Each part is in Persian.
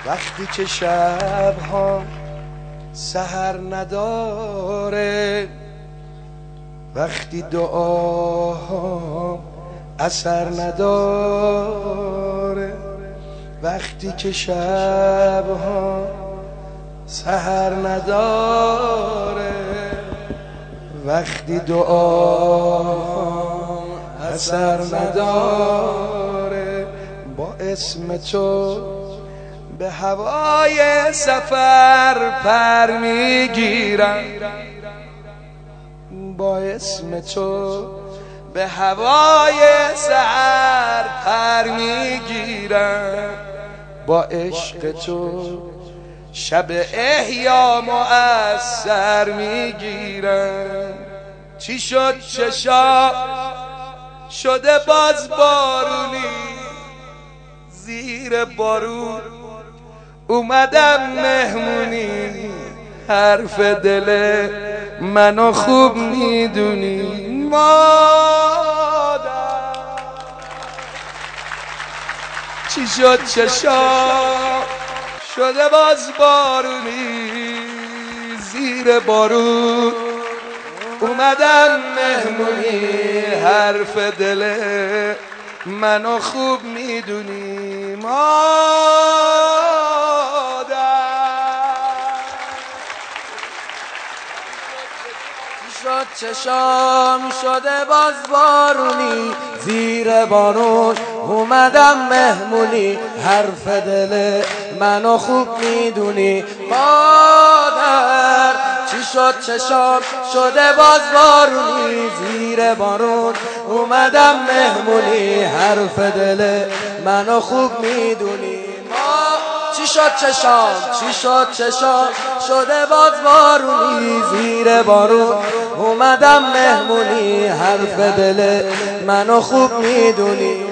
وقتی که شبها سحر نداره، وقتی دعاها اثر نداره، وقتی که شبها سحر نداره، وقتی دعاها اثر نداره، با اسم تو به هوای سفر پر میگیرم، با اسم تو به هوای سحر پر میگیرم، با عشق تو شب احیا مؤثر میگیرم. چی شد چشا شده باز بارونی، زیر بارون اومدم مهمونی، حرف دل منو خوب میدونی مادر. چی شد چشا شده باز بارونی، زیر بارون اومدم مهمونی، حرف دل منو خوب میدونی مادر. شد چشام شده باز بارونی، زیر بارون اومدم مهمونی، حرف دل منو خوب میدونی مادر. چی شد چشام شده باز بارونی، زیر بارون اومدم مهمونی، حرف دل منو خوب میدونی. چی شد چشام چی شد چشام شده باز بارونی، زیر بارون اومدم مهمونی، حرف دل منو خوب میدونی.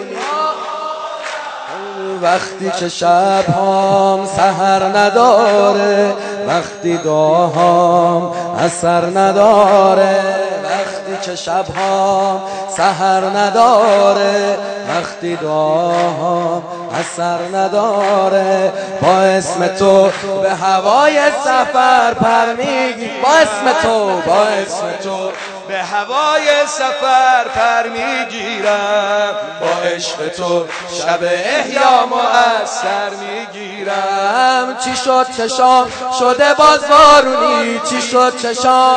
وقتی که شبهام سحر نداره، وقتی دعاهام اثر نداره، وقتی که شبهام سحر نداره، وقتی دعاهام اثر نداره، با اسم تو به هوای سفر پر میگیرم، با اسم تو با اسم تو به هوای سفر پر میگیرم، با عشق تو شب احیا مؤثر میگیرم. چی شد چشام شده باز بارونی، چی شد چشام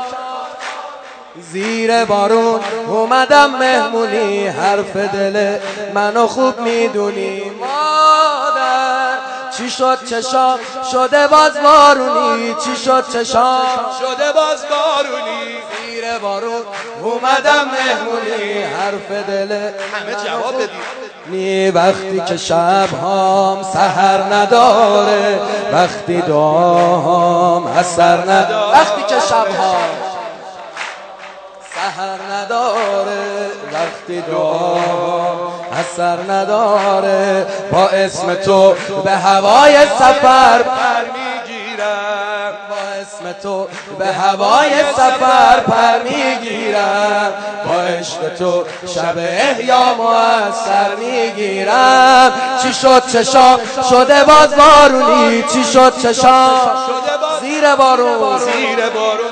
زیر بارون اومدم مهمونی، حرف دل منو خوب میدونی مادر. چی شد چشام شده باز بارونی، چی شد چشام شده باز بارونی، زیر بارون اومدم مهمونی، حرف دل همه جواب بدید. وقتی که شبهام سحر نداره، وقتی دعاهام اثر نداره، وقتی که شبهام سحر نداره، وقتی دعاهام اثر نداره، با اسم تو به هوای سفر پر میگیرم، با اسم تو به هوای سفر پر میگیرم، با عشق تو شب احیا مؤثر میگیرم. چی شد چشام شده باز بارونی، چی شد چشام زیر بارون زیر بارون،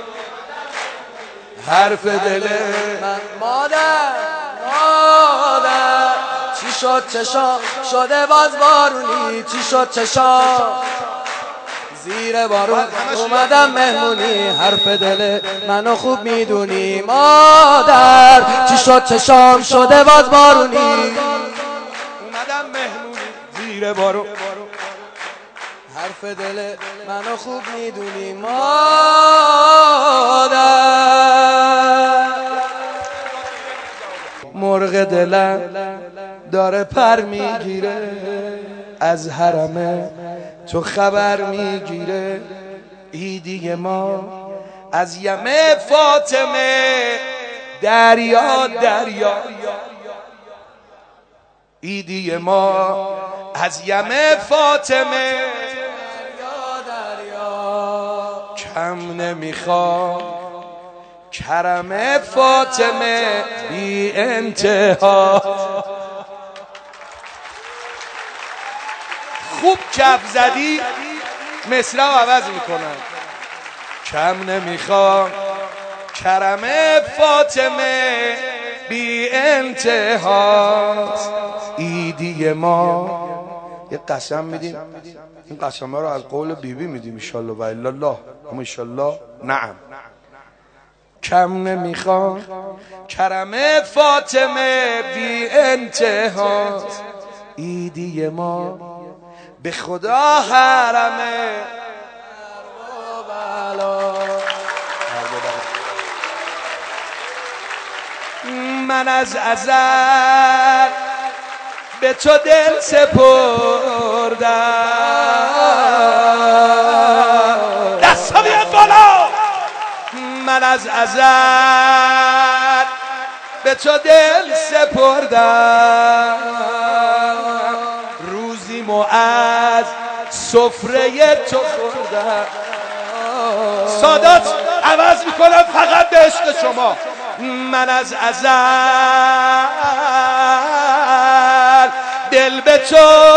حرف دل من مادر مادر. چی شد چشام شده باز بارونی، چی شد چشام زیر بارون اومدم مهمونی، حرف دل منو خوب میدونی مادر. چی شد چشام شده باز بارونی، اومدم مهمونی، زیر بارون، حرف دل منو خوب میدونی مادر. مرغ دلم داره پر میگیره، از حرم تو خبر میگیره، ایدی ما از یم فاطمه دریا دریا، ایدی ما از یم فاطمه کم نمیخواد، کرم فاطمه بی انتها. خوب کف زدی مصرع رو عوض میکنن. کم نمیخوام کرم فاطمه بی انتهاست. ایدی ما یه قسم میدیم، این قسمه رو از قول بیبی میدیم انشالله و الا الله هم انشالله نعم. کم نمیخوام کرم فاطمه بی انتهاست. ایدی ما به خدا حرمه. من از ازل به تو دل سپردم. دستا بیاد بالا. من از ازل به تو دل سپردم. روزی از سفره تو خوردم. سادات عوض میکنم فقط به عشق شما. من از ازل دل به تو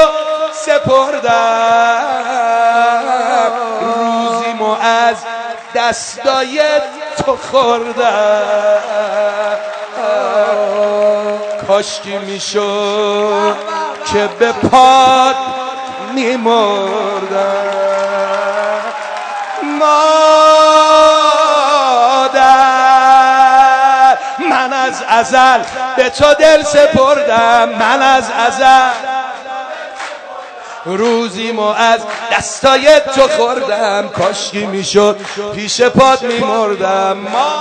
سپردم. روزی از دستای تو خوردم. کاشکی میشد که به پاد میمردم. مادر من از ازل به تو دل سپردم. من از ازل روزی از دستای تو خوردم. کاشکی میشد پیش پاد میمردم.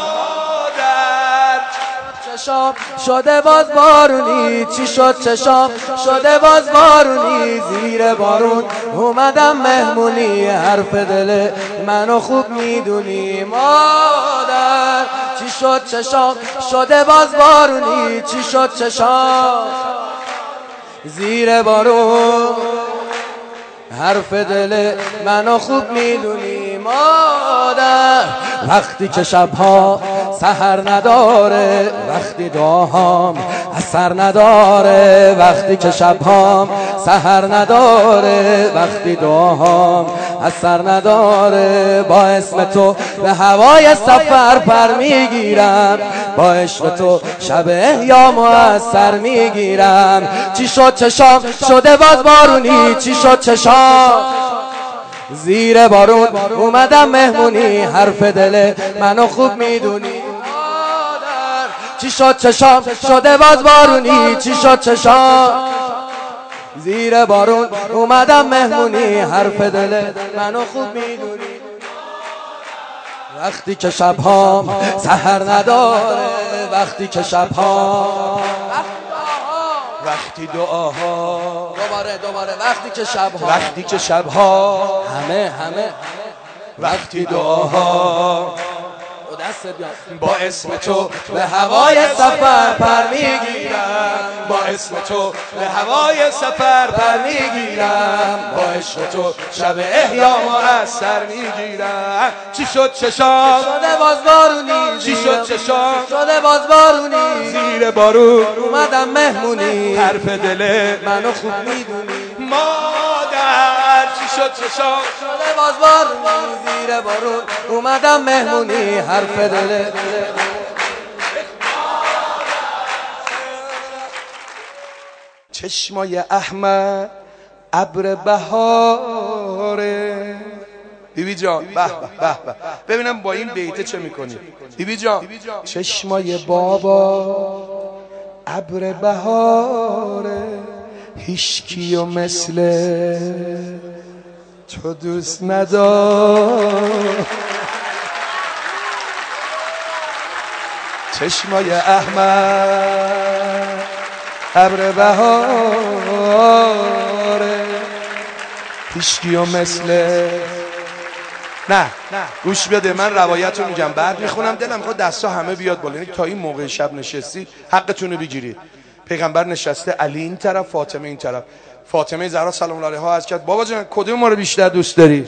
چشام شده باز بارونی، چی شد چشام شده باز بارونی، زیر بارون اومدم مهمونی، حرف دل منو خوب میدونی. مادر چی شد چشام شده باز بارونی، چی شد چشام زیر بارون، حرف دل منو خوب میدونی. مادر وقتی که شبها سحر نداره، وقتی دعاهام اثر نداره، وقتی که شبهام سحر نداره، وقتی دعاهام اثر نداره، با اسم تو به هوای سفر پر میگیرم، با عشق تو شب احیا مؤثر میگیرم. چی شد چشام شده باز بارونی، چی شد چشام زیر بارون اومدم مهمونی، حرف دل منو خوب میدونی. چی شد چشام شده باز بارونی، چی شد چشام زیر بارون اومدم مهمونی، حرف دل منو خوب میدونی. وقتی که شبهام سحر نداره، وقتی که شبهام وقتی دعاها دوباره وقتی که شبها، وقتی که شبها همه وقتی دعاها با اسم تو به هوای سفر پر میگیرم، با اسم تو به هوای سفر پر میگیرم، با عشق تو شب احیا مؤثر میگیرم. چی شد چشام شده باز بارونی، چی شد چشام شده باز بارونی، زیر بارون اومدم مهمونی، حرف دل منو خوب میدونی. مادر چی شد چشام شده باز بارونی، زیر بارون اومدم مهمونی، حرف دل چشمای احمد ابر بهاره. بیبی جان به به به، ببینم با این بیته چه میکنی. بیبی جان چشمای بابا ابر بهاره، هیچکیو مثل تو دوست ندار. چشمای احمد ابر بهاره، هیچکیو مثل نه گوش بده، من روایت رو میگم بعد میخونم، دلم میخواد دستا همه بیاد بالا، یعنی تا این موقع شب نشستی حقتون رو بگیرید. پیغمبر نشسته، علی این طرف، فاطمه این طرف. فاطمه زهرا سلام الله علیها عرض کرد بابا جان کدوم ما رو بیشتر دوست داری؟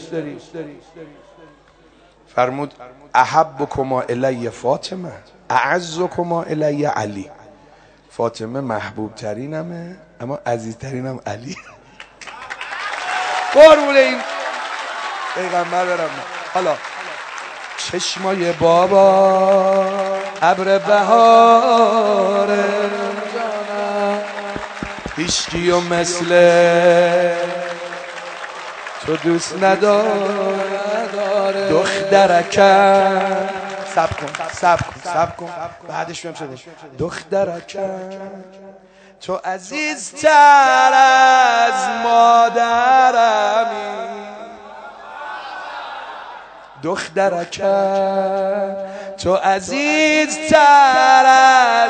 فرمود احبکما الی فاطمه اعزکما الی علی. فاطمه محبوب ترینمه اما عزیز ترینم علی. قربون این پیغمبر برم. حالا چشمای بابا ابر بهاره، هیچکی و مثل تو دوست نداره دخترکم. سب کن بعدش بهم شده دخترکم تو عزیزتر از مادرمی، دخترکم تو عزیزتر از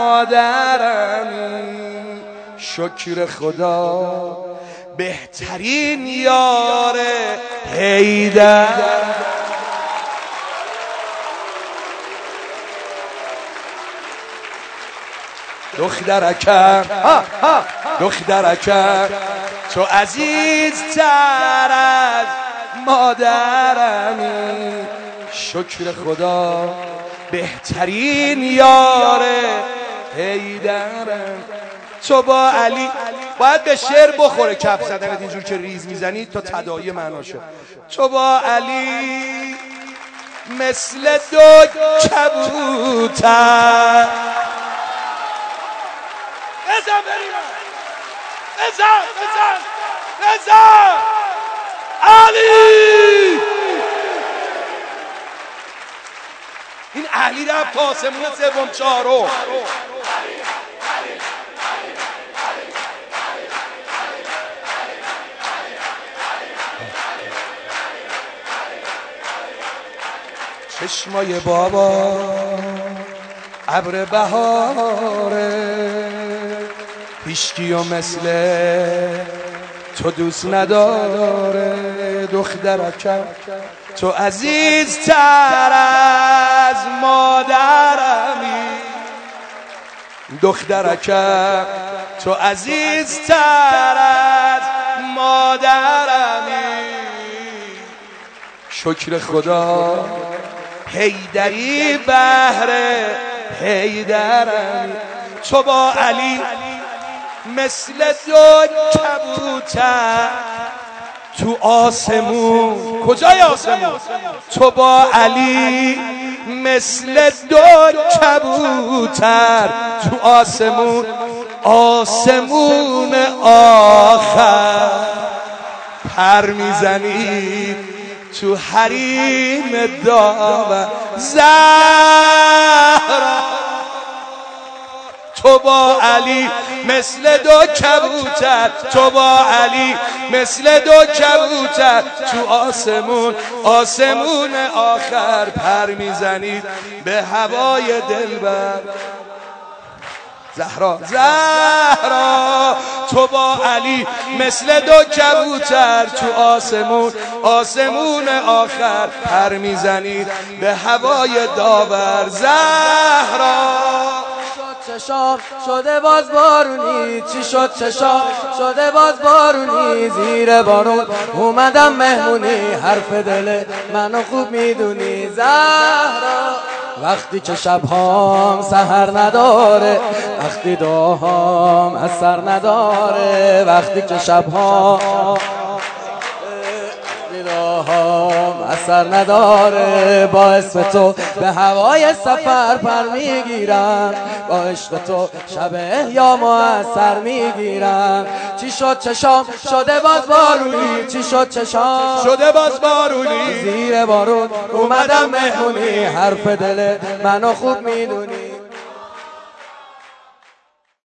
مادرمی، شکر خدا بهترین یار حیدر. دخترکم تو عزیزتر از مادرمی، شکر خدا بهترین یار حیدرم. تو با علی باید به شعر بخوره کف زدنت اینجور که ریز میزنی تا تداعی معناشه. تو با علی مثل دو کبوتر. بزن علی. این علی رفت تا آسمون سوم چهارم. چشمای بابا ابر بهاره، هیچکی و مثل تو دوست نداره دخترکم تو عزیزتر از مادرمی، دخترکم تو عزیزتر از مادرمی، شکر خدا حیدری بهر حیدرمی. تو با علی مثل دو کبوتر تو آسمون. کجای آسمون؟ تو با علی مثل دو کبوتر تو آسمون، آسمون آخر پر میزنی تو حریم داور زهرا. تو با علی مثل دو کبوتر، تو با علی مثل دو کبوتر تو آسمون، آسمون آخر پر میزنید به هوای دلبر زهرا. تو با علی مثل دو کبوتر تو آسمون، آسمون آخر پر میزنید به هوای داور زهرا. چشام شده باز بارونی، چی شد چشام شده باز بارونی، زیر بارون اومدم مهمونی، حرف دل منو خوب میدونی زهرا. وقتی که شبهام سحر نداره، وقتی دعاهام اثر نداره، وقتی که شبهام اثر نداره، با اسم تو به هوای سفر پر میگیرم، با عشق تو شب احیا مؤثر میگیرم. چی شد چشام شده باز بارونی، چی شد چشام شده باز بارونی، زیر بارون اومدم مهمونی، حرف دل منو خوب میدونی